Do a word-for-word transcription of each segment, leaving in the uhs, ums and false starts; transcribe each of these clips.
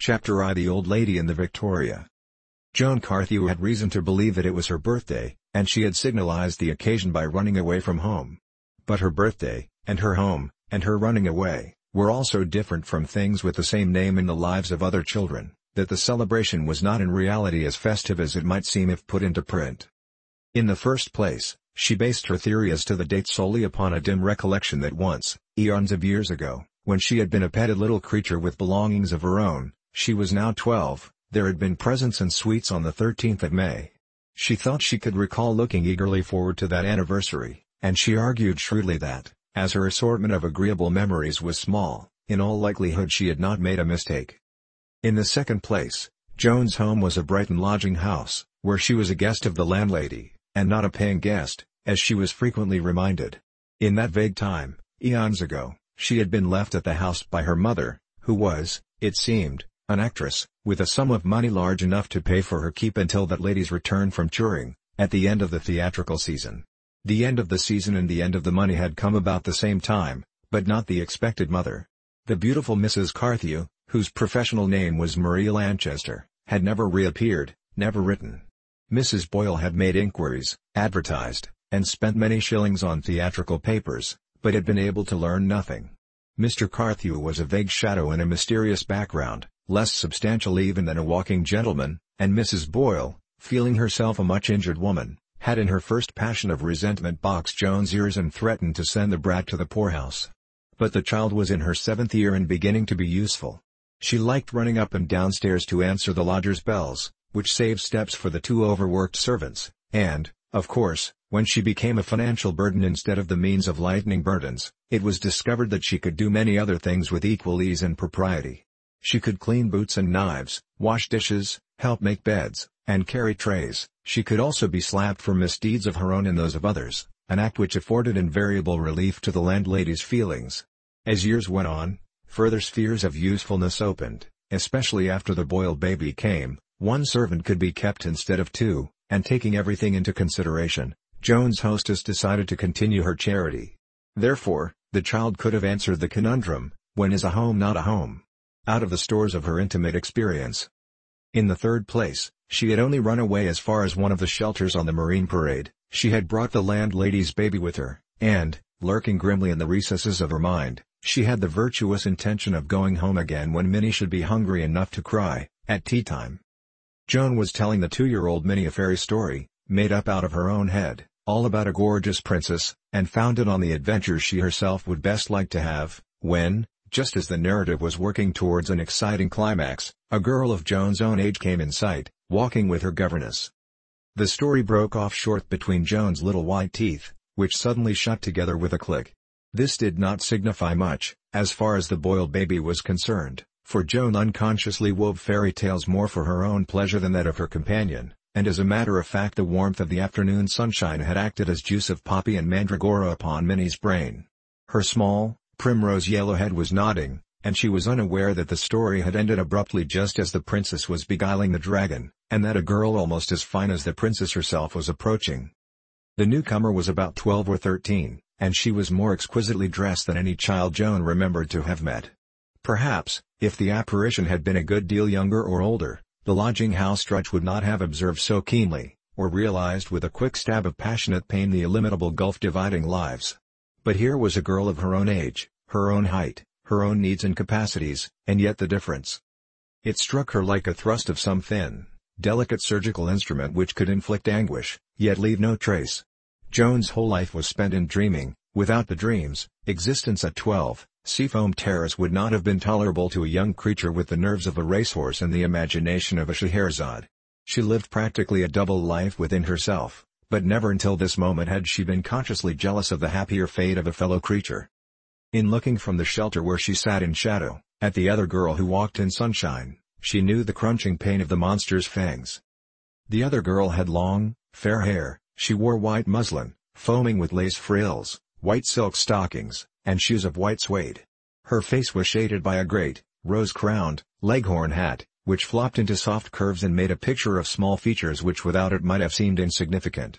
Chapter I The Old Lady in the Victoria. Joan Carthew had reason to believe that it was her birthday, and she had signalized the occasion by running away from home. But her birthday, and her home, and her running away, were all so different from things with the same name in the lives of other children, that the celebration was not in reality as festive as it might seem if put into print. In the first place, she based her theory as to the date solely upon a dim recollection that once, eons of years ago, when she had been a petted little creature with belongings of her own, she was now twelve, there had been presents and sweets on the thirteenth of May. She thought she could recall looking eagerly forward to that anniversary, and she argued shrewdly that, as her assortment of agreeable memories was small, in all likelihood she had not made a mistake. In the second place, Joan's home was a Brighton lodging house, where she was a guest of the landlady, and not a paying guest, as she was frequently reminded. In that vague time, eons ago, she had been left at the house by her mother, who was, it seemed, an actress, with a sum of money large enough to pay for her keep until that lady's return from touring, at the end of the theatrical season. The end of the season and the end of the money had come about the same time, but not the expected mother. The beautiful Missus Carthew, whose professional name was Maria Lanchester, had never reappeared, never written. Missus Boyle had made inquiries, advertised, and spent many shillings on theatrical papers, but had been able to learn nothing. Mister Carthew was a vague shadow in a mysterious background, less substantial even than a walking gentleman, and Missus Boyle, feeling herself a much injured woman, had in her first passion of resentment boxed Joan's ears and threatened to send the brat to the poorhouse. But the child was in her seventh year and beginning to be useful. She liked running up and downstairs to answer the lodgers' bells, which saved steps for the two overworked servants, and, of course, when she became a financial burden instead of the means of lightening burdens, it was discovered that she could do many other things with equal ease and propriety. She could clean boots and knives, wash dishes, help make beds, and carry trays. She could also be slapped for misdeeds of her own and those of others, an act which afforded invariable relief to the landlady's feelings. As years went on, further spheres of usefulness opened, especially after the Boyle baby came. One servant could be kept instead of two, and taking everything into consideration, Joan's hostess decided to continue her charity. Therefore, the child could have answered the conundrum, when is a home not a home? Out of the stores of her intimate experience. In the third place, she had only run away as far as one of the shelters on the Marine Parade. She had brought the landlady's baby with her, and, lurking grimly in the recesses of her mind, she had the virtuous intention of going home again when Minnie should be hungry enough to cry, at tea time. Joan was telling the two-year-old Minnie a fairy story, made up out of her own head, all about a gorgeous princess, and founded on the adventures she herself would best like to have, when, just as the narrative was working towards an exciting climax, a girl of Joan's own age came in sight, walking with her governess. The story broke off short between Joan's little white teeth, which suddenly shut together with a click. This did not signify much, as far as the Boyle baby was concerned, for Joan unconsciously wove fairy tales more for her own pleasure than that of her companion, and as a matter of fact the warmth of the afternoon sunshine had acted as juice of poppy and mandragora upon Minnie's brain. Her small, primrose yellow head was nodding, and she was unaware that the story had ended abruptly just as the princess was beguiling the dragon, and that a girl almost as fine as the princess herself was approaching. The newcomer was about twelve or thirteen, and she was more exquisitely dressed than any child Joan remembered to have met. Perhaps, if the apparition had been a good deal younger or older, the lodging-house drudge would not have observed so keenly, or realized with a quick stab of passionate pain the illimitable gulf dividing lives. But here was a girl of her own age, her own height, her own needs and capacities, and yet the difference. It struck her like a thrust of some thin, delicate surgical instrument which could inflict anguish, yet leave no trace. Joan's whole life was spent in dreaming. Without the dreams, existence at twelve, Seafoam Terrace would not have been tolerable to a young creature with the nerves of a racehorse and the imagination of a Scheherazade. She lived practically a double life within herself, but never until this moment had she been consciously jealous of the happier fate of a fellow creature. In looking from the shelter where she sat in shadow, at the other girl who walked in sunshine, she knew the crunching pain of the monster's fangs. The other girl had long, fair hair, she wore white muslin, foaming with lace frills, white silk stockings, and shoes of white suede. Her face was shaded by a great, rose-crowned, leghorn hat, which flopped into soft curves and made a picture of small features which without it might have seemed insignificant.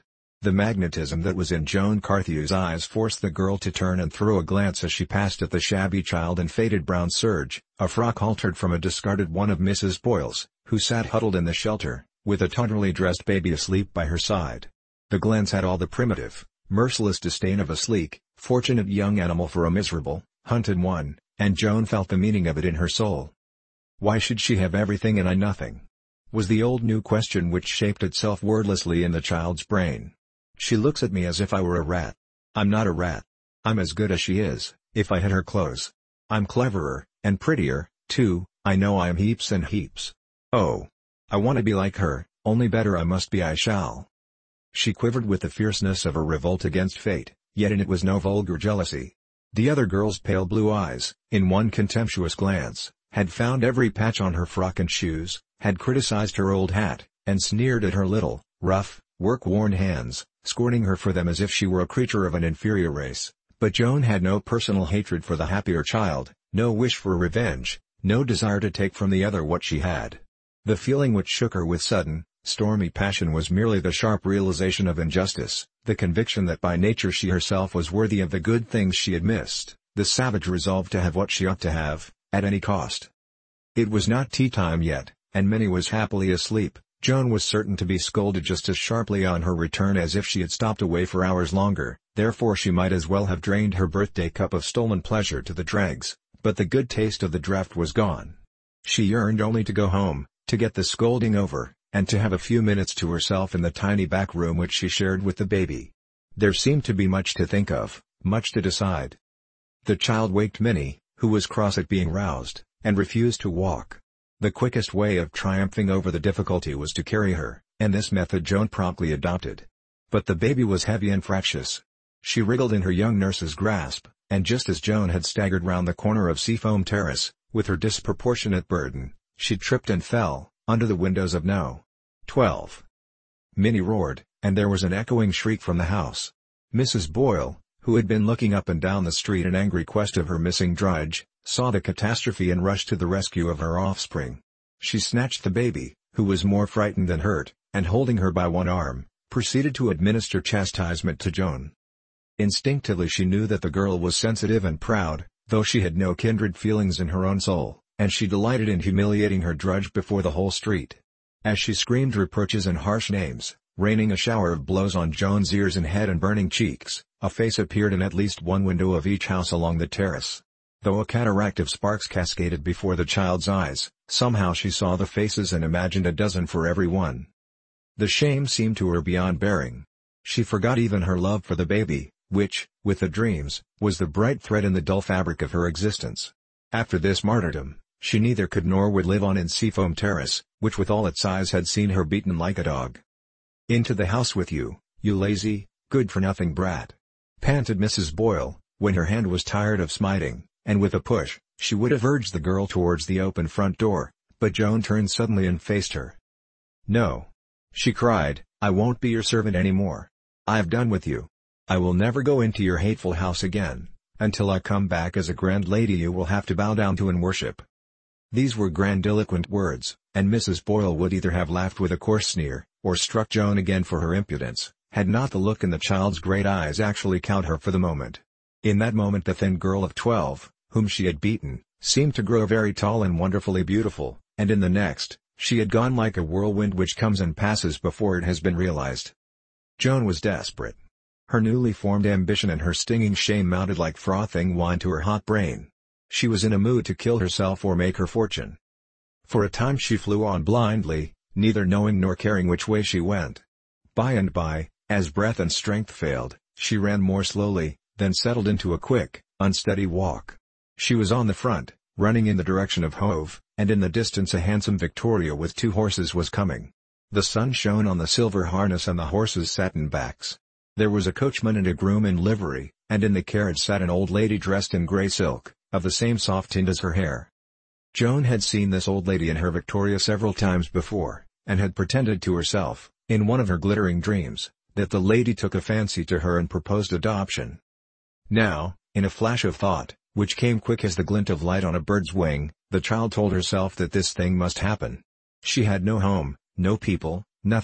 The magnetism that was in Joan Carthew's eyes forced the girl to turn and throw a glance as she passed at the shabby child in faded brown serge, a frock altered from a discarded one of Missus Boyle's, who sat huddled in the shelter, with a tawdrily dressed baby asleep by her side. The glance had all the primitive, merciless disdain of a sleek, fortunate young animal for a miserable, hunted one, and Joan felt the meaning of it in her soul. Why should she have everything and I nothing? Was the old new question which shaped itself wordlessly in the child's brain. She looks at me as if I were a rat. I'm not a rat. I'm as good as she is, if I had her clothes. I'm cleverer, and prettier, too, I know I am heaps and heaps. Oh. I want to be like her, only better I must be I shall. She quivered with the fierceness of a revolt against fate, yet in it was no vulgar jealousy. The other girl's pale blue eyes, in one contemptuous glance, had found every patch on her frock and shoes, had criticized her old hat, and sneered at her little, rough, work-worn hands, scorning her for them as if she were a creature of an inferior race. But Joan had no personal hatred for the happier child, no wish for revenge, no desire to take from the other what she had. The feeling which shook her with sudden, stormy passion was merely the sharp realization of injustice, the conviction that by nature she herself was worthy of the good things she had missed, the savage resolve to have what she ought to have, at any cost. It was not tea time yet, and Minnie was happily asleep. Joan was certain to be scolded just as sharply on her return as if she had stopped away for hours longer, therefore she might as well have drained her birthday cup of stolen pleasure to the dregs, but the good taste of the draught was gone. She yearned only to go home, to get the scolding over, and to have a few minutes to herself in the tiny back room which she shared with the baby. There seemed to be much to think of, much to decide. The child waked Minnie, who was cross at being roused, and refused to walk. The quickest way of triumphing over the difficulty was to carry her, and this method Joan promptly adopted. But the baby was heavy and fractious. She wriggled in her young nurse's grasp, and just as Joan had staggered round the corner of Seafoam Terrace, with her disproportionate burden, she tripped and fell, under the windows of No. twelve. Minnie roared, and there was an echoing shriek from the house. Missus Boyle, who had been looking up and down the street in angry quest of her missing drudge, saw the catastrophe and rushed to the rescue of her offspring. She snatched the baby, who was more frightened than hurt, and holding her by one arm, proceeded to administer chastisement to Joan. Instinctively she knew that the girl was sensitive and proud, though she had no kindred feelings in her own soul, and she delighted in humiliating her drudge before the whole street. As she screamed reproaches and harsh names, raining a shower of blows on Joan's ears and head and burning cheeks, a face appeared in at least one window of each house along the terrace. Though a cataract of sparks cascaded before the child's eyes, somehow she saw the faces and imagined a dozen for every one. The shame seemed to her beyond bearing. She forgot even her love for the baby, which, with the dreams, was the bright thread in the dull fabric of her existence. After this martyrdom, she neither could nor would live on in Seafoam Terrace, which with all its eyes had seen her beaten like a dog. "Into the house with you, you lazy, good-for-nothing brat!" panted Missus Boyle, when her hand was tired of smiting, and with a push, she would have urged the girl towards the open front door, but Joan turned suddenly and faced her. "No," she cried, "I won't be your servant any more. I've done with you. I will never go into your hateful house again. Until I come back as a grand lady you will have to bow down to and worship." These were grandiloquent words, and Missus Boyle would either have laughed with a coarse sneer, or struck Joan again for her impudence, had not the look in the child's great eyes actually cowed her for the moment. In that moment the thin girl of twelve, whom she had beaten, seemed to grow very tall and wonderfully beautiful, and in the next, she had gone like a whirlwind which comes and passes before it has been realized. Joan was desperate. Her newly formed ambition and her stinging shame mounted like frothing wine to her hot brain. She was in a mood to kill herself or make her fortune. For a time she flew on blindly, neither knowing nor caring which way she went. By and by, as breath and strength failed, she ran more slowly, then settled into a quick, unsteady walk. She was on the front, running in the direction of Hove, and in the distance a handsome Victoria with two horses was coming. The sun shone on the silver harness and the horses' satin backs. There was a coachman and a groom in livery, and in the carriage sat an old lady dressed in grey silk, of the same soft tint as her hair. Joan had seen this old lady in her Victoria several times before, and had pretended to herself, in one of her glittering dreams, that the lady took a fancy to her and proposed adoption. Now, in a flash of thought, which came quick as the glint of light on a bird's wing, the child told herself that this thing must happen. She had no home, no people, nothing.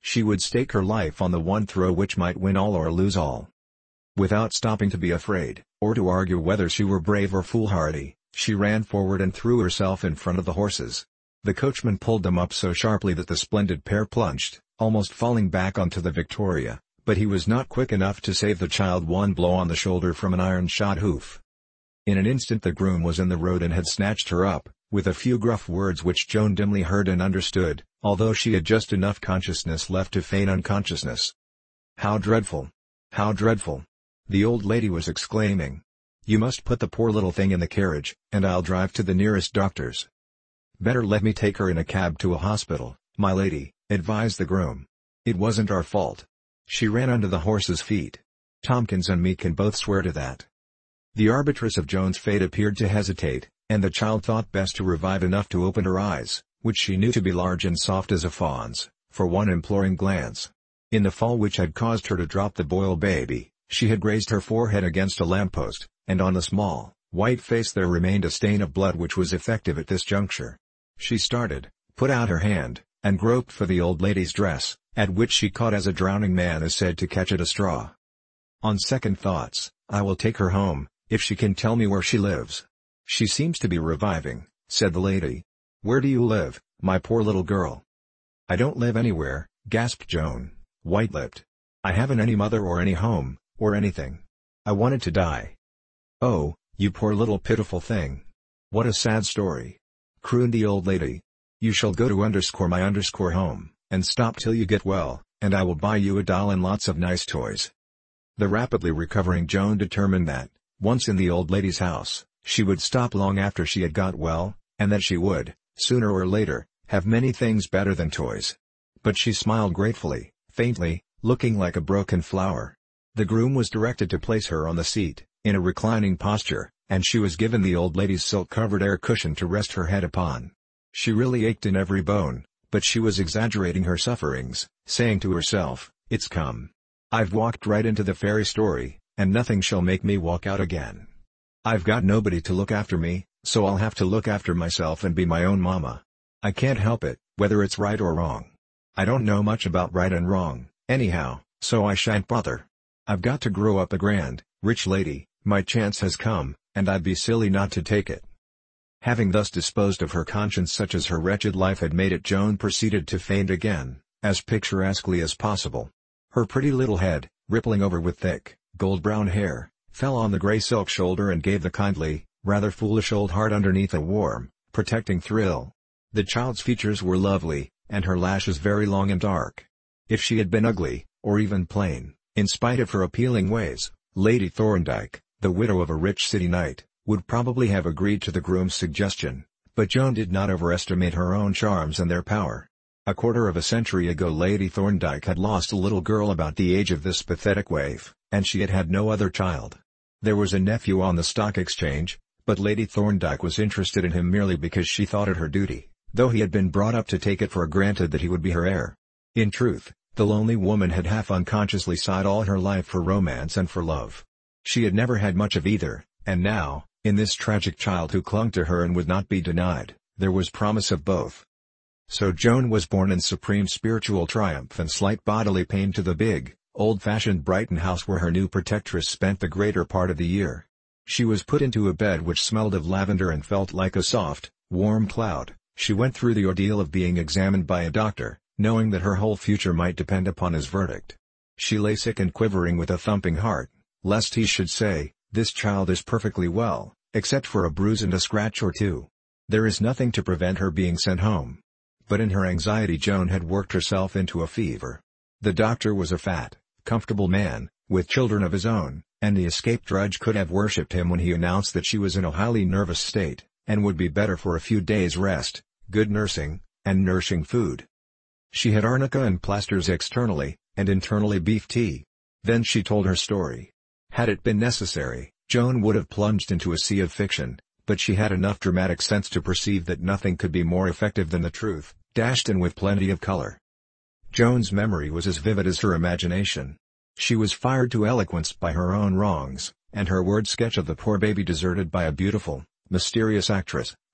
She would stake her life on the one throw which might win all or lose all. Without stopping to be afraid, or to argue whether she were brave or foolhardy, she ran forward and threw herself in front of the horses. The coachman pulled them up so sharply that the splendid pair plunged, almost falling back onto the Victoria, but he was not quick enough to save the child one blow on the shoulder from an iron-shod hoof. In an instant the groom was in the road and had snatched her up, with a few gruff words which Joan dimly heard and understood, although she had just enough consciousness left to feign unconsciousness. "How dreadful! How dreadful!" the old lady was exclaiming. "You must put the poor little thing in the carriage, and I'll drive to the nearest doctor's." "Better let me take her in a cab to a hospital, my lady," advised the groom. "It wasn't our fault. She ran under the horse's feet. Tompkins and me can both swear to that." The arbitress of Joan's fate appeared to hesitate, and the child thought best to revive enough to open her eyes, which she knew to be large and soft as a fawn's, for one imploring glance. In the fall which had caused her to drop the boil baby, she had grazed her forehead against a lamppost, and on the small, white face there remained a stain of blood which was effective at this juncture. She started, put out her hand, and groped for the old lady's dress, at which she caught as a drowning man is said to catch at a straw. "On second thoughts, I will take her home, if she can tell me where she lives." "She seems to be reviving," said the lady. "Where do you live, my poor little girl?" "I don't live anywhere," gasped Joan, white-lipped. "I haven't any mother or any home, or anything. I wanted to die." "Oh, you poor little pitiful thing. What a sad story," crooned the old lady. "You shall go to underscore my underscore home, and stop till you get well, and I will buy you a doll and lots of nice toys." The rapidly recovering Joan determined that, once in the old lady's house, she would stop long after she had got well, and that she would, sooner or later, have many things better than toys. But she smiled gratefully, faintly, looking like a broken flower. The groom was directed to place her on the seat, in a reclining posture, and she was given the old lady's silk-covered air cushion to rest her head upon. She really ached in every bone, but she was exaggerating her sufferings, saying to herself, "It's come. I've walked right into the fairy story, and nothing shall make me walk out again. I've got nobody to look after me, so I'll have to look after myself and be my own mama. I can't help it, whether it's right or wrong. I don't know much about right and wrong, anyhow, so I shan't bother. I've got to grow up a grand, rich lady, my chance has come, and I'd be silly not to take it." Having thus disposed of her conscience such as her wretched life had made it, Joan proceeded to faint again, as picturesquely as possible. Her pretty little head, rippling over with thick, gold-brown hair, fell on the grey silk shoulder and gave the kindly, rather foolish old heart underneath a warm, protecting thrill. The child's features were lovely, and her lashes very long and dark. If she had been ugly, or even plain, in spite of her appealing ways, Lady Thorndyke, the widow of a rich city knight, would probably have agreed to the groom's suggestion, but Joan did not overestimate her own charms and their power. A quarter of a century ago Lady Thorndyke had lost a little girl about the age of this pathetic waif, and she had had no other child. There was a nephew on the stock exchange, but Lady Thorndyke was interested in him merely because she thought it her duty, though he had been brought up to take it for granted that he would be her heir. In truth, the lonely woman had half unconsciously sighed all her life for romance and for love. She had never had much of either, and now, in this tragic child who clung to her and would not be denied, there was promise of both. So Joan was born in supreme spiritual triumph and slight bodily pain to the big, old-fashioned Brighton house where her new protectress spent the greater part of the year. She was put into a bed which smelled of lavender and felt like a soft, warm cloud. She went through the ordeal of being examined by a doctor, knowing that her whole future might depend upon his verdict. She lay sick and quivering with a thumping heart, lest he should say, "This child is perfectly well, except for a bruise and a scratch or two. There is nothing to prevent her being sent home." But in her anxiety Joan had worked herself into a fever. The doctor was a fat, comfortable man, with children of his own, and the escaped drudge could have worshipped him when he announced that she was in a highly nervous state, and would be better for a few days' rest, good nursing, and nourishing food. She had arnica and plasters externally, and internally beef tea. Then she told her story. Had it been necessary, Joan would have plunged into a sea of fiction, but she had enough dramatic sense to perceive that nothing could be more effective than the truth, dashed in with plenty of color. Joan's memory was as vivid as her imagination. She was fired to eloquence by her own wrongs, and her word sketch of the poor baby deserted by a beautiful, mysterious actress,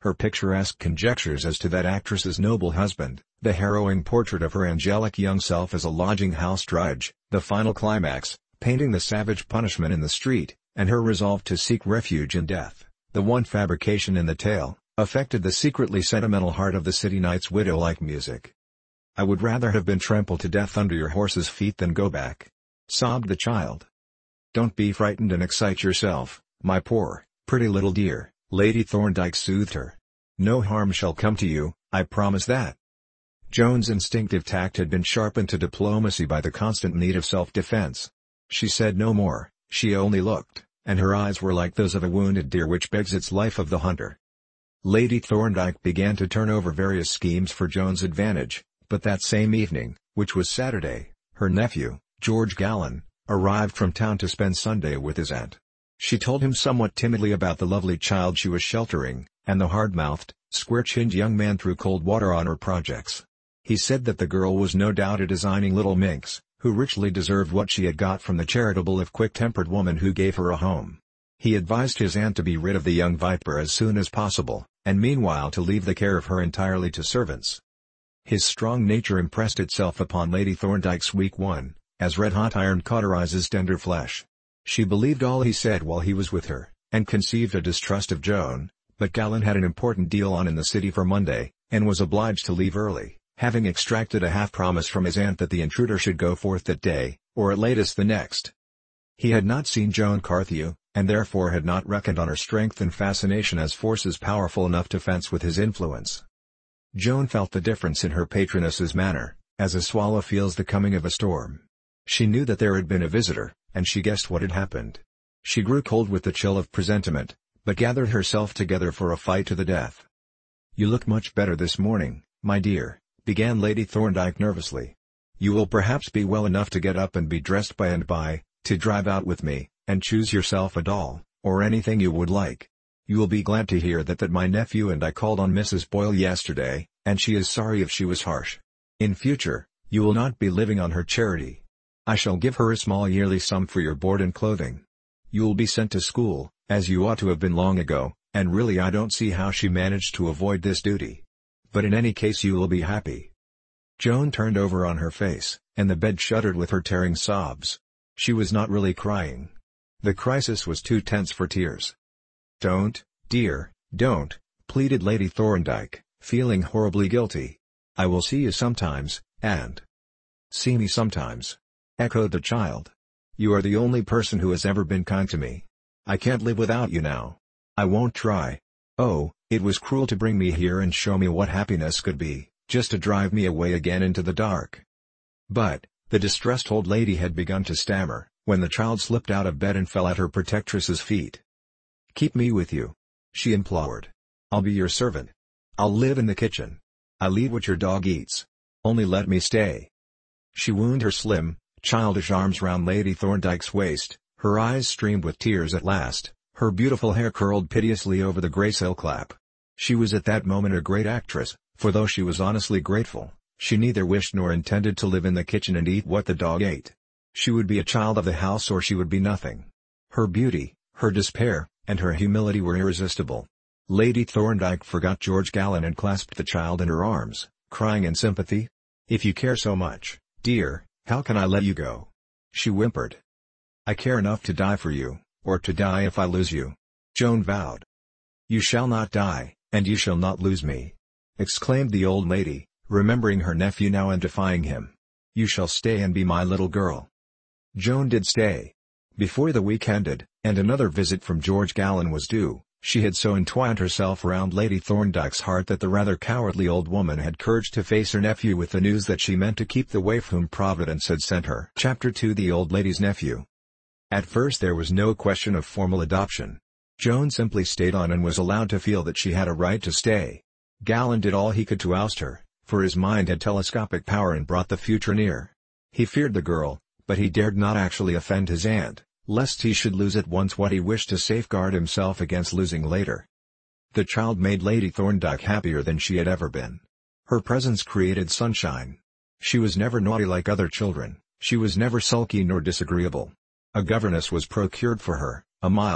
her picturesque conjectures as to that actress's noble husband, the harrowing portrait of her angelic young self as a lodging-house drudge, the final climax, painting the savage punishment in the street, and her resolve to seek refuge in death, the one fabrication in the tale, affected the secretly sentimental heart of the city knight's widow like music. "I would rather have been trampled to death under your horse's feet than go back," sobbed the child. "Don't be frightened and excite yourself, my poor, pretty little dear," Lady Thorndyke soothed her. "No harm shall come to you, I promise that." Joan's instinctive tact had been sharpened to diplomacy by the constant need of self-defense. She said no more, she only looked, and her eyes were like those of a wounded deer which begs its life of the hunter. Lady Thorndyke began to turn over various schemes for Joan's advantage, but that same evening, which was Saturday, her nephew, George Gallon, arrived from town to spend Sunday with his aunt. She told him somewhat timidly about the lovely child she was sheltering, and the hard-mouthed, square-chinned young man threw cold water on her projects. He said that the girl was no doubt a designing little minx, who richly deserved what she had got from the charitable if quick-tempered woman who gave her a home. He advised his aunt to be rid of the young viper as soon as possible, and meanwhile to leave the care of her entirely to servants. His strong nature impressed itself upon Lady Thorndyke's weak one, as red-hot iron cauterizes tender flesh. She believed all he said while he was with her, and conceived a distrust of Joan, but Gallon had an important deal on in the city for Monday, and was obliged to leave early, having extracted a half-promise from his aunt that the intruder should go forth that day, or at latest the next. He had not seen Joan Carthew, and therefore had not reckoned on her strength and fascination as forces powerful enough to fence with his influence. Joan felt the difference in her patroness's manner, as a swallow feels the coming of a storm. She knew that there had been a visitor, and she guessed what had happened. She grew cold with the chill of presentiment, but gathered herself together for a fight to the death. "You look much better this morning, my dear," began Lady Thorndyke nervously. "You will perhaps be well enough to get up and be dressed by and by, to drive out with me, and choose yourself a doll, or anything you would like. You will be glad to hear that that my nephew and I called on Missus Boyle yesterday, and she is sorry if she was harsh. In future, you will not be living on her charity. I shall give her a small yearly sum for your board and clothing. You will be sent to school, as you ought to have been long ago, and really I don't see how she managed to avoid this duty. But in any case you will be happy." Joan turned over on her face, and the bed shuddered with her tearing sobs. She was not really crying. The crisis was too tense for tears. "Don't, dear, don't," pleaded Lady Thorndyke, feeling horribly guilty. "I will see you sometimes, and—" "See me sometimes," echoed the child. "You are the only person who has ever been kind to me. I can't live without you now. I won't try. Oh, it was cruel to bring me here and show me what happiness could be, just to drive me away again into the dark." But, the distressed old lady had begun to stammer, when the child slipped out of bed and fell at her protectress's feet. "Keep me with you," she implored. "I'll be your servant. I'll live in the kitchen. I'll eat what your dog eats. Only let me stay." She wound her slim, childish arms round Lady Thorndyke's waist, her eyes streamed with tears at last, her beautiful hair curled piteously over the grey silk-lap. She was at that moment a great actress, for though she was honestly grateful, she neither wished nor intended to live in the kitchen and eat what the dog ate. She would be a child of the house or she would be nothing. Her beauty, her despair, and her humility were irresistible. Lady Thorndyke forgot George Gallon and clasped the child in her arms, crying in sympathy. "If you care so much, dear, how can I let you go?" she whimpered. "I care enough to die for you, or to die if I lose you," Joan vowed. "You shall not die, and you shall not lose me," exclaimed the old lady, remembering her nephew now and defying him. "You shall stay and be my little girl." Joan did stay. Before the week ended, and another visit from George Gallon was due, she had so entwined herself around Lady Thorndyke's heart that the rather cowardly old woman had courage to face her nephew with the news that she meant to keep the waif whom Providence had sent her. Chapter two The Old Lady's Nephew. At first there was no question of formal adoption. Joan simply stayed on and was allowed to feel that she had a right to stay. Gallon did all he could to oust her, for his mind had telescopic power and brought the future near. He feared the girl, but he dared not actually offend his aunt, lest he should lose at once what he wished to safeguard himself against losing later. The child made Lady Thorndyke happier than she had ever been. Her presence created sunshine. She was never naughty like other children, she was never sulky nor disagreeable. A governess was procured for her, a mild,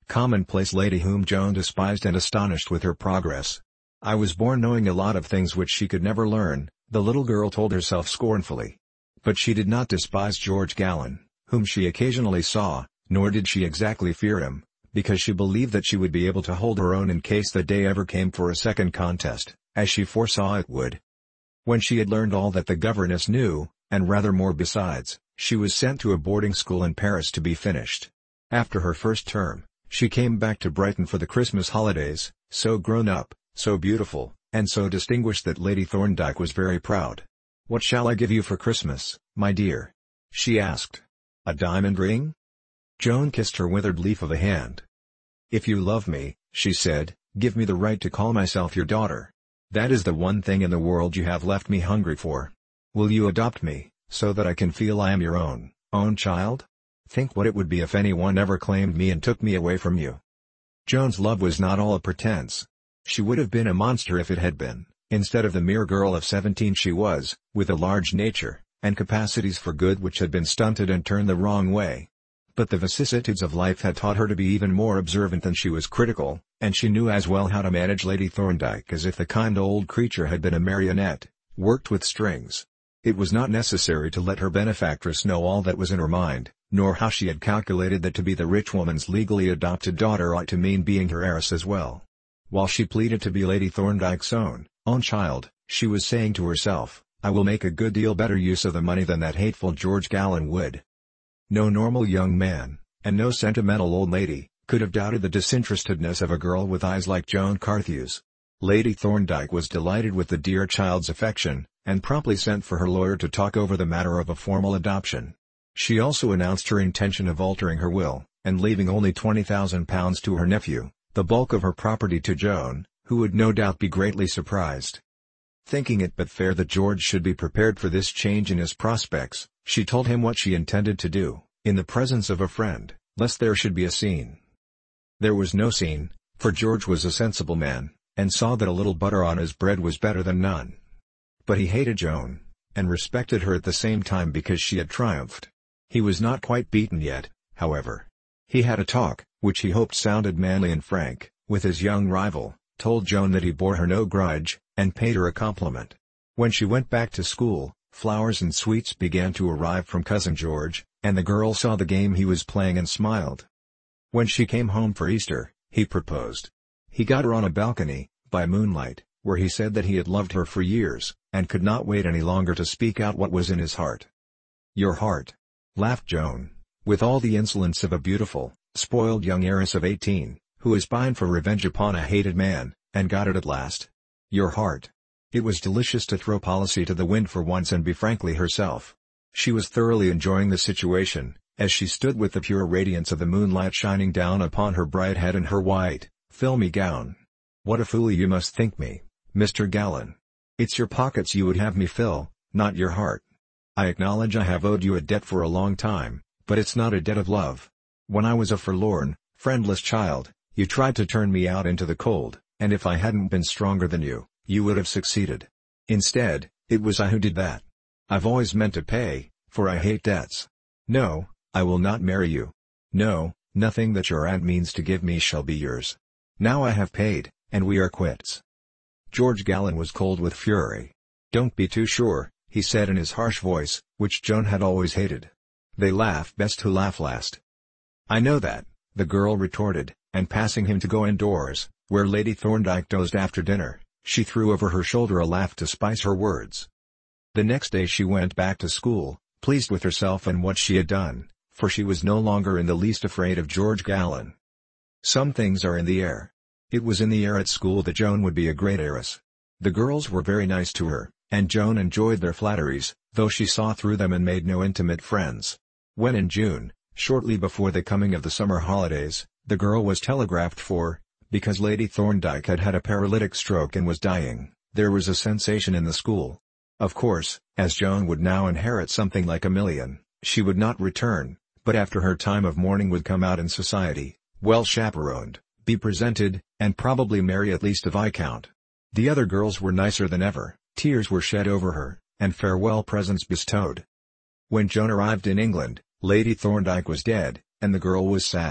commonplace lady whom Joan despised and astonished with her progress. "I was born knowing a lot of things which she could never learn," the little girl told herself scornfully. But she did not despise George Gallon, whom she occasionally saw, nor did she exactly fear him, because she believed that she would be able to hold her own in case the day ever came for a second contest, as she foresaw it would. When she had learned all that the governess knew, and rather more besides, she was sent to a boarding school in Paris to be finished. After her first term, she came back to Brighton for the Christmas holidays, so grown up, so beautiful, and so distinguished that Lady Thorndyke was very proud. "What shall I give you for Christmas, my dear?" she asked. "A diamond ring?" Joan kissed her withered leaf of a hand. "If you love me," she said, "give me the right to call myself your daughter. That is the one thing in the world you have left me hungry for. Will you adopt me, so that I can feel I am your own, own child? Think what it would be if anyone ever claimed me and took me away from you." Joan's love was not all a pretense. She would have been a monster if it had been. Instead of the mere girl of seventeen she was, with a large nature, and capacities for good which had been stunted and turned the wrong way. But the vicissitudes of life had taught her to be even more observant than she was critical, and she knew as well how to manage Lady Thorndyke as if the kind old creature had been a marionette, worked with strings. It was not necessary to let her benefactress know all that was in her mind, nor how she had calculated that to be the rich woman's legally adopted daughter ought to mean being her heiress as well. While she pleaded to be Lady Thorndyke's own, own child, she was saying to herself, "I will make a good deal better use of the money than that hateful George Gallon would." No normal young man, and no sentimental old lady, could have doubted the disinterestedness of a girl with eyes like Joan Carthew's. Lady Thorndyke was delighted with the dear child's affection, and promptly sent for her lawyer to talk over the matter of a formal adoption. She also announced her intention of altering her will, and leaving only twenty thousand pounds to her nephew, the bulk of her property to Joan, who would no doubt be greatly surprised. Thinking it but fair that George should be prepared for this change in his prospects, she told him what she intended to do, in the presence of a friend, lest there should be a scene. There was no scene, for George was a sensible man, and saw that a little butter on his bread was better than none. But he hated Joan, and respected her at the same time because she had triumphed. He was not quite beaten yet, however. He had a talk, which he hoped sounded manly and frank, with his young rival, told Joan that he bore her no grudge, and paid her a compliment. When she went back to school, flowers and sweets began to arrive from Cousin George, and the girl saw the game he was playing and smiled. When she came home for Easter, he proposed. He got her on a balcony, by moonlight, where he said that he had loved her for years, and could not wait any longer to speak out what was in his heart. "Your heart," laughed Joan, with all the insolence of a beautiful, spoiled young heiress of eighteen, who is pined for revenge upon a hated man, and got it at last. "Your heart." It was delicious to throw policy to the wind for once and be frankly herself. She was thoroughly enjoying the situation, as she stood with the pure radiance of the moonlight shining down upon her bright head and her white, filmy gown. "What a fool you must think me, Mister Gallon. It's your pockets you would have me fill, not your heart. I acknowledge I have owed you a debt for a long time, but it's not a debt of love. When I was a forlorn, friendless child, you tried to turn me out into the cold, and if I hadn't been stronger than you, you would have succeeded. Instead, it was I who did that. I've always meant to pay, for I hate debts. No, I will not marry you. No, nothing that your aunt means to give me shall be yours. Now I have paid, and we are quits." George Gallon was cold with fury. "Don't be too sure," he said in his harsh voice, which Joan had always hated. "They laugh best who laugh last." "I know that," the girl retorted, and passing him to go indoors, where Lady Thorndyke dozed after dinner, she threw over her shoulder a laugh to spice her words. The next day she went back to school, pleased with herself and what she had done, for she was no longer in the least afraid of George Gallon. Some things are in the air. It was in the air at school that Joan would be a great heiress. The girls were very nice to her, and Joan enjoyed their flatteries, though she saw through them and made no intimate friends. When in June, shortly before the coming of the summer holidays, the girl was telegraphed for, because Lady Thorndyke had had a paralytic stroke and was dying, there was a sensation in the school. Of course, as Joan would now inherit something like a million, she would not return, but after her time of mourning would come out in society, well chaperoned, be presented, and probably marry at least a viscount. The other girls were nicer than ever, tears were shed over her, and farewell presents bestowed. When Joan arrived in England, Lady Thorndyke was dead, and the girl was sad,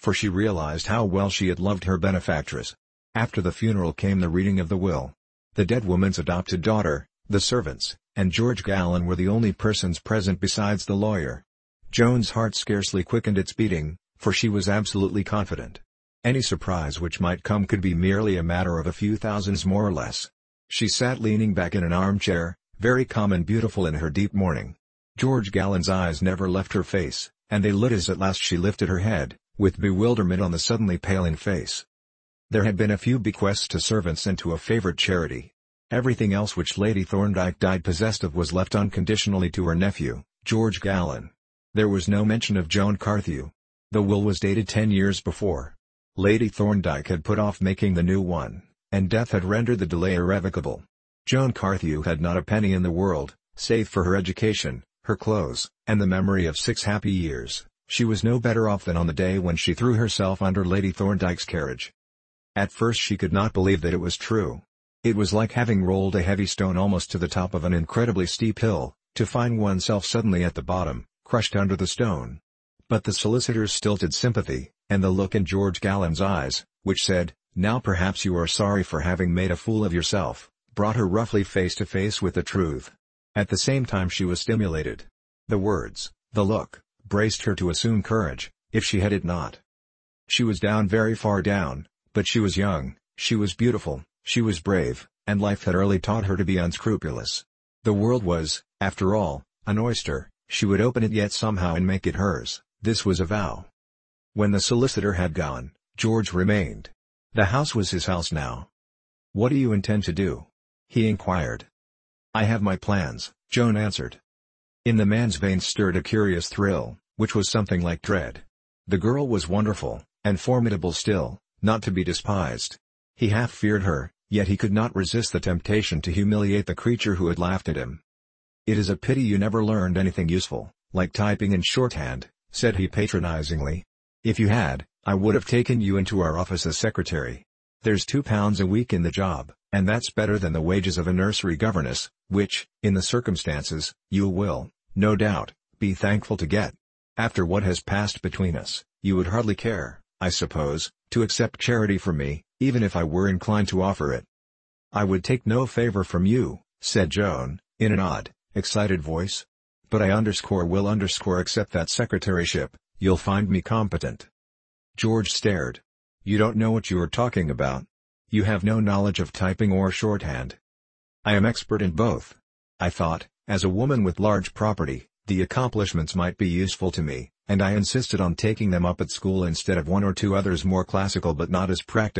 for she realized how well she had loved her benefactress. After the funeral came the reading of the will. The dead woman's adopted daughter, the servants, and George Gallon were the only persons present besides the lawyer. Joan's heart scarcely quickened its beating, for she was absolutely confident. Any surprise which might come could be merely a matter of a few thousands more or less. She sat leaning back in an armchair, very calm and beautiful in her deep mourning. George Gallon's eyes never left her face, and they lit as at last she lifted her head, with bewilderment on the suddenly paling face. There had been a few bequests to servants and to a favourite charity. Everything else which Lady Thorndyke died possessed of was left unconditionally to her nephew, George Gallon. There was no mention of Joan Carthew. The will was dated ten years before. Lady Thorndyke had put off making the new one, and death had rendered the delay irrevocable. Joan Carthew had not a penny in the world, save for her education, her clothes, and the memory of six happy years. She was no better off than on the day when she threw herself under Lady Thorndyke's carriage. At first she could not believe that it was true. It was like having rolled a heavy stone almost to the top of an incredibly steep hill, to find oneself suddenly at the bottom, crushed under the stone. But the solicitor's stilted sympathy, and the look in George Gallon's eyes, which said, "Now perhaps you are sorry for having made a fool of yourself," brought her roughly face to face with the truth. At the same time she was stimulated. The words, the look, braced her to assume courage, if she had it not. She was down, very far down, but she was young, she was beautiful, she was brave, and life had early taught her to be unscrupulous. The world was, after all, an oyster. She would open it yet somehow and make it hers, this was a vow. When the solicitor had gone, George remained. The house was his house now. "What do you intend to do?" he inquired. "I have my plans," Joan answered. In the man's veins stirred a curious thrill, which was something like dread. The girl was wonderful, and formidable still, not to be despised. He half feared her, yet he could not resist the temptation to humiliate the creature who had laughed at him. "It is a pity you never learned anything useful, like typing and shorthand," said he patronizingly. "If you had, I would have taken you into our office as secretary. There's two pounds a week in the job, and that's better than the wages of a nursery governess, which, in the circumstances, you will, no doubt, be thankful to get. After what has passed between us, you would hardly care, I suppose, to accept charity from me, even if I were inclined to offer it." "I would take no favour from you," said Joan, in an odd, excited voice. "But I underscore will underscore accept that secretaryship. You'll find me competent." George stared. "You don't know what you are talking about. You have no knowledge of typing or shorthand." "I am expert in both. I thought, as a woman with large property, the accomplishments might be useful to me, and I insisted on taking them up at school instead of one or two others more classical but not as practical.